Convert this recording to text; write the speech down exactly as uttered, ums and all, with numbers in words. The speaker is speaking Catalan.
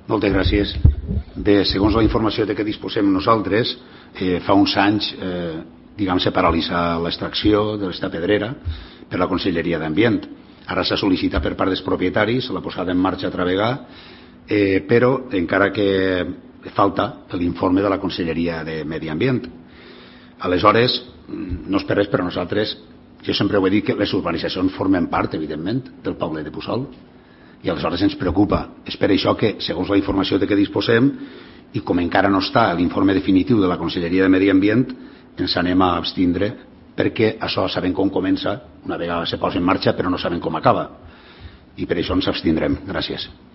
Moltes gràcies. Bé, segons la informació de què disposem nosaltres, eh, fa uns anys eh, diguem, se paralitza l'extracció de l'esta pedrera per la Conselleria d'Ambient. Ara s'ha sol·licitat per part dels propietaris la posada en marxa a Travegar, eh, però encara que falta l'informe de la Conselleria de Medi Ambient. Aleshores, no és per res, però nosaltres, jo sempre ho he dit, que les urbanitzacions formen part, evidentment, del poble de Puçol, i aleshores ens preocupa. És per això que, segons la informació de què disposem, i com encara no està l'informe definitiu de la Conselleria de Medi Ambient, ens anem a abstindre, perquè això sabem com comença, una vegada se posa en marxa, però no sabem com acaba. I per això ens abstindrem. Gràcies.